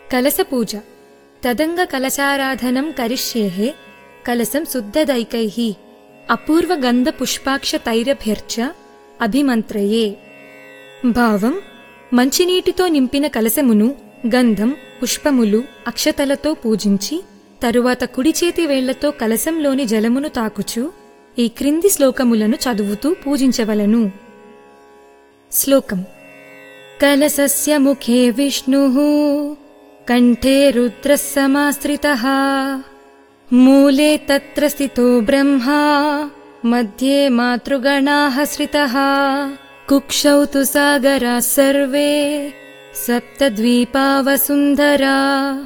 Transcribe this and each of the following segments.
కలశపూజ. తదంగ కలశారాధనం కరిష్యేః కలశం శుద్ధదైకైః అపూర్వగంధపుష్పాక్షతైరభ్యర్చ అభిమంత్రయే. భావం: మంచినీటితో నింపిన కలశమును గంధం, పుష్పములు, అక్షతలతో పూజించి తరువాత కుడి చేతి వేళ్లతో కలశంలోని జలమును తాకుచు ఈ క్రింది శ్లోకములను చదువుతూ పూజించవలను. శ్లోకం: కలశస్య ముఖే విష్ణుః కంఠే రుద్రః సమాశ్రితః మూలే తత్ర స్థితో బ్రహ్మా మధ్యే మాతృగణాః శ్రితః కుక్షౌ తు సాగరాः సర్వే సప్తద్వీపా వసుంధరా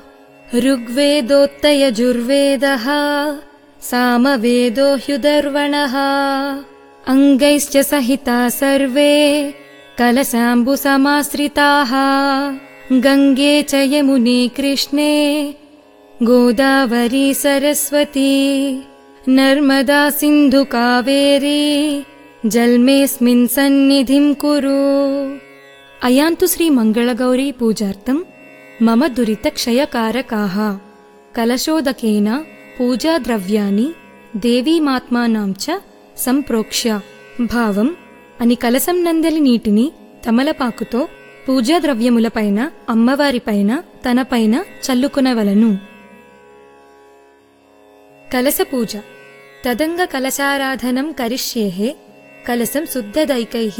ఋగ్వేదోత్తయజుర్వేదః సామవేదో హ్యుదర్వణః అంగైశ్చ సహితా సర్వే కలశాంబుసమాశ్రితాః గంగే చ యమునే కృష్ణే గోదావరీ సరస్వతీ నర్మదా సింధు కావేరీ జల్మేస్మిన్ సన్నిధిం కురు. అయాంతు శ్రీ మంగళగౌరీ పూజార్థం మమ దురితక్షయకారకాః కలశోదకేన పూజాద్రవ్యాని దేవీమాత్మానాం చ సంప్రోక్ష్య. భావం: అని కలశం నందలి నీటిని తమలపాకుతో పూజాద్రవ్యములపైన, అమ్మవారిపైన, తనపైన చల్లుకునవలను. కలశపూజ. తదంగ కలశారాధనం కరిష్యేః కలశం శుద్ధదైకైః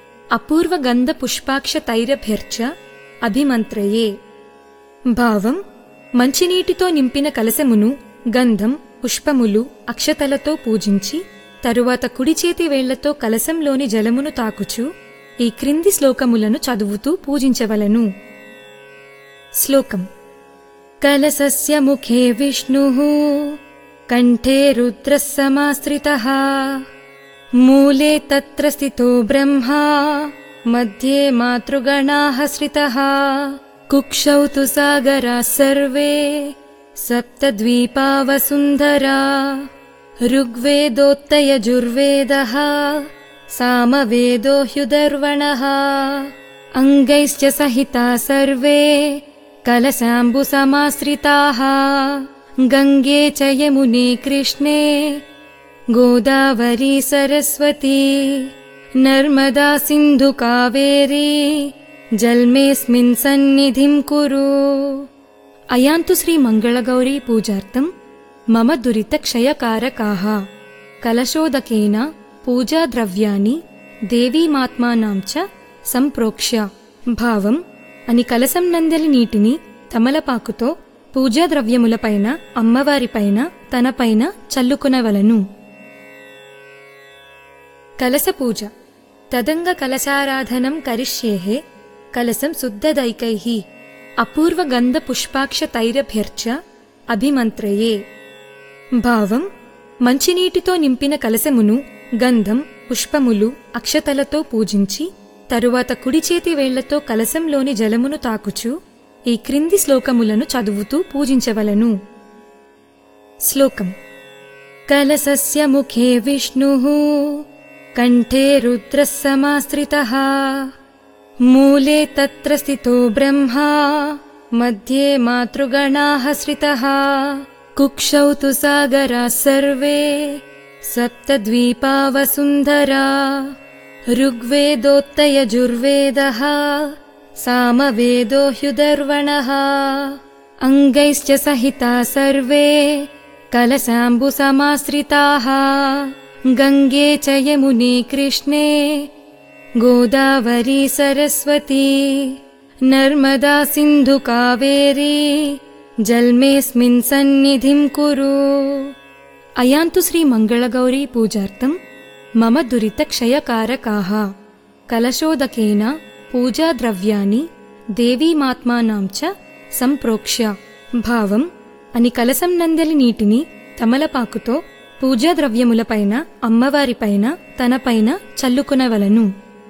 అపూర్వగంధపుష్పాక్షతైరభ్యర్చ అభిమంత్రయే. భావం: మంచినీటితో నింపిన కలశమును గంధం, పుష్పములు, అక్షతలతో పూజించి తరువాత కుడి చేతి వేళ్లతో కలశంలోని జలమును తాకుచు ఈ క్రింది శ్లోకములను చదువుతూ పూజించవలను. శ్లోకం: కలశస్య ముఖే విష్ణుః కంఠే రుద్రః సమాశ్రితః మూలే తత్ర స్థితో బ్రహ్మా మధ్యే మాతృగణాః శ్రితః కుక్షౌ తు సాగరాः సర్వే సప్తద్వీపా వసుంధరా ఋగ్వేదోత్తయజుర్వేదః సామవేదో హ్యుదర్వణః అంగైశ్చ సహితా సర్వే కలశాంబుసమాశ్రితాః గంగే చ యమునే కృష్ణే గోదావరీ సరస్వతీ నర్మదా సింధు కావేరీ జల్మేస్మిన్ సన్నిధిం కురు. అయాంతు శ్రీ మంగళగౌరీ పూజార్థం మమ దురితక్షయకారకాః కలశోదకేన పూజాద్రవ్యాని దేవీమాత్మానాం చ సంప్రోక్ష్య. భావం: అని కలశం నందలి నీటిని తమలపాకుతో పూజాద్రవ్యములపైన, అమ్మవారిపైన, తనపైన చల్లుకునవలను. కలశపూజ. తదంగ కలశారాధనం కరిష్యేః కలశం శుద్ధదైకైః అపూర్వగంధపుష్పాక్షతైరభ్యర్చ అభిమంత్రయే. భావం: మంచినీటితో నింపిన కలశమును గంధం, పుష్పములు, అక్షతలతో పూజించి తరువాత కుడి చేతి వేళ్లతో కలశంలోని జలమును తాకుచు ఈ క్రింది శ్లోకములను చదువుతూ పూజించవలను. శ్లోకం: కలశస్య ముఖే విష్ణుః కంఠే రుద్రః సమాశ్రితః మూలే తత్ర స్థితో బ్రహ్మా మధ్యే మాతృగణాః శ్రితః కుక్షౌ తు సాగరాः సర్వే సప్తద్వీపా వసుంధరా ఋగ్వేదోత్తయజుర్వేదః సామవేదో హ్యుదర్వణః అంగైశ్చ సహితా సర్వే కలశాంబుసమాశ్రితాః గంగే చ యమునే కృష్ణే గోదావరీ సరస్వతీ నర్మదా సింధు కావేరీ జల్మేస్మిన్ సన్నిధిం కురు. అయాంతు శ్రీ మంగళగౌరీ పూజార్థం మమ దురితక్షయకారకాః కలశోదకేన పూజాద్రవ్యాని దేవీమాత్మానాం చ సంప్రోక్ష్య. భావం: అని కలశం నందలి నీటిని తమలపాకుతో పూజాద్రవ్యములపైన, అమ్మవారిపైన, తనపైన చల్లుకునవలను.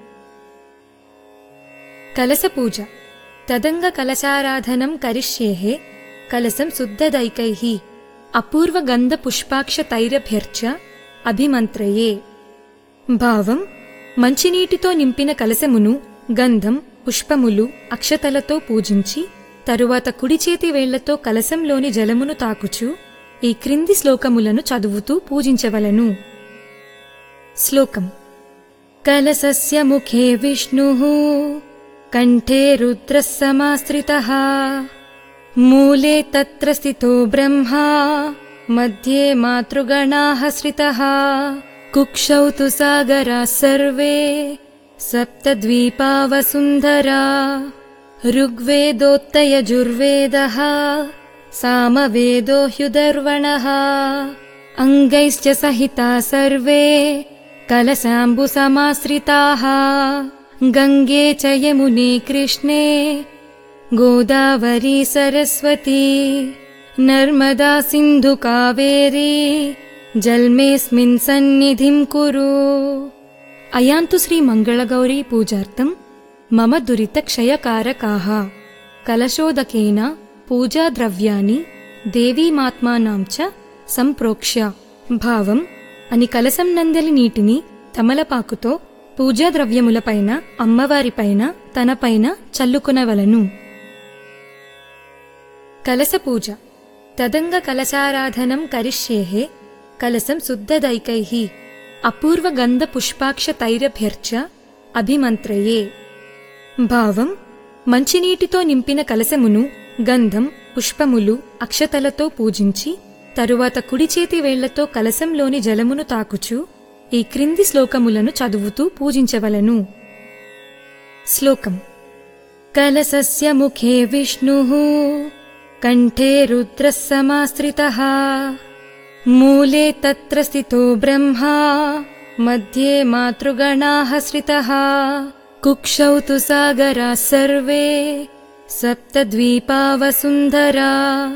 కలశపూజ. తదంగ కలశారాధనం కరిష్యేః కలశం శుద్ధదైకైః అపూర్వగంధపుష్పాక్షతైరభ్యర్చ అభిమంత్రయే. భావం: మంచినీటితో నింపిన కలశమును గంధం, పుష్పములు, అక్షతలతో పూజించి తరువాత కుడి చేతి వేళ్లతో కలశంలోని జలమును తాకుచు ఈ క్రింది శ్లోకములను చదువుతూ పూజించవలను. శ్లోకం. కలశస్య ముఖే విష్ణుః కంఠే రుద్రః సమాశ్రితః మూలే తత్ర స్థితో బ్రహ్మా మధ్యే మాతృగణాః శ్రితః కుక్షౌ తు సాగరాः సర్వే సప్తద్వీపా వసుంధరా ఋగ్వేదోత్తయజుర్వేదః సామవేదో హ్యుదర్వణః అంగైశ్చ సహితా సర్వే కలశాంబు సమాశ్రితాః గంగే చ యమునే కృష్ణే గోదావరీ సరస్వతీ నర్మదా సింధు కావేరీ జల్మేస్మిన్ సన్నిధిం కురు. అయాంతు శ్రీ మంగళగౌరీ పూజార్థం మమ దురితక్షయకారకాః కలశోదకేన పూజాద్రవ్యాని దేవీమాత్మానాం చ సంప్రోక్ష్య. భావం. అని కలశం నందలి నీటిని తమలపాకుతో పూజాద్రవ్యములపైన, అమ్మవారిపైన, తనపైన చల్లుకునవలను. కలశ పూజ. తదంగ కలశారాధనం కరిష్యేః కలశం శుద్ధదైకైః అపూర్వ గంధ పుష్పాక్ష తైరభ్యర్చ్య అభిమంత్రయే. భావం. మంచినీటితో నింపిన కలశమును గంధం, పుష్పములు, అక్షతలతో పూజించి తరువాత కుడి చేతి వేళ్లతో కలశంలోని జలమును తాకుచు ఈ క్రింది శ్లోకములను చదువుతూ పూజించవలను. శ్లోకం. కలశస్య ముఖే విష్ణుః కంఠే రుద్రః సమాశ్రితః మూలే తత్ర స్థితో బ్రహ్మా మధ్యే మాతృగణాః శ్రితః కుక్షౌ తు సాగరాः సర్వే సప్తద్వీపా వసుంధరా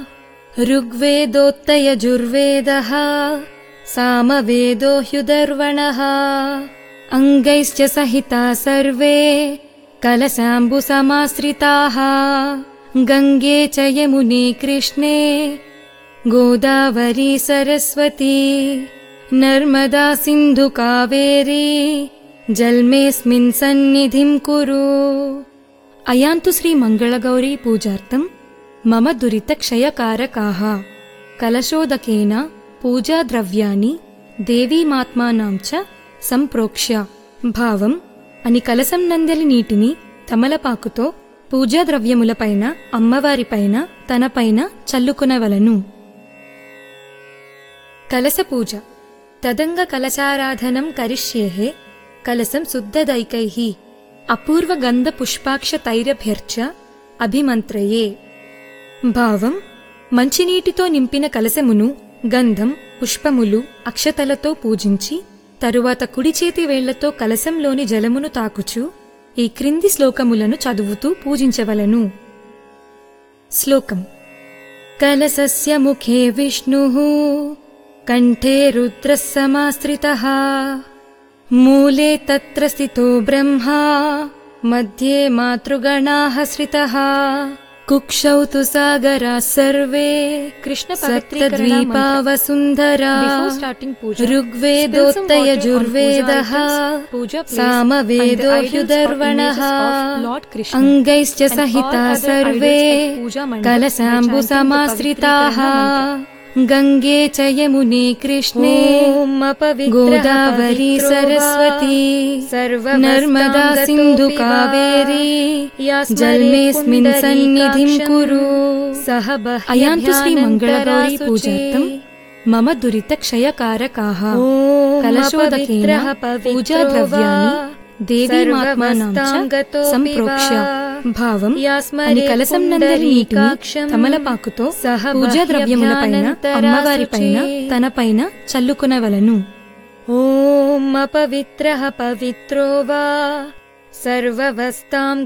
ఋగ్వేదోత్తయజుర్వేదః సామవేదో హ్యుదర్వణః అంగైశ్చ సహితా సర్వే కలశాంబు సమాశ్రితాః గంగే చ యమునే కృష్ణే గోదావరీ సరస్వతీ నర్మదా సింధు కావేరీ జల్మేస్మిన్ సన్నిధిం కురు. అయాంతు శ్రీ మంగళగౌరీ పూజార్థం మమ దురితక్షయకారకాః కలశోదకేన పూజాద్రవ్యాని దేవీమాత్మానాం చ సంప్రోక్ష్య. భావం. అని కలశం నందలి నీటిని తమలపాకుతో పూజాద్రవ్యములపైన, అమ్మవారిపైన, తనపైన చల్లుకునవలను. కలశ పూజ. తదంగ కలశారాధనం కరిష్యేః కలశం శుద్ధదైకైః అపూర్వ గంధ పుష్పాక్ష తైరభ్యర్చ్య అభిమంత్రయే. భావం. మంచినీటితో నింపిన కలశమును గంధం, పుష్పములు, అక్షతలతో పూజించి తరువాత కుడి చేతి వేళ్లతో కలశంలోని జలమును తాకుచు ఈ క్రింది శ్లోకములను చదువుతూ పూజించవలను. శ్లోకం. కలశస్య ముఖే విష్ణుః కంఠే రుద్రః సమాశ్రితః మూలే తత్ర స్థితో బ్రహ్మా మధ్యే మాతృగణాః శ్రితః కుక్షౌ తు సాగరాः సర్వే సప్తద్వీపా వసుంధరా ఋగ్వేదోత్తయజుర్వేదః సామవేదో హ్యుదర్వణః అంగైశ్చ సహితా సర్వే కలశాంబు సమాశ్రితాః గంగే చ యమునే కృష్ణే గోదావరీ సరస్వతీ నర్మదా సింధు కావేరీ జల్మేస్మిన్ సన్నిధిం కురు. అయాంతు శ్రీ మంగళగౌరీ పూజార్థం మమ దురితక్షయకారకాః కలశోదకేన పూజాద్రవ్యాని దేవీమాత్మానాం చ సంప్రోక్ష్య. భావం. అని కలశం నందలి నీటిని తమలపాకుతో పూజాద్రవ్యములపైన, అమ్మవారిపైన, తనపైన చల్లుకునవలను. ఓం అపవిత్రః పవిత్రో వా సర్వవస్తాం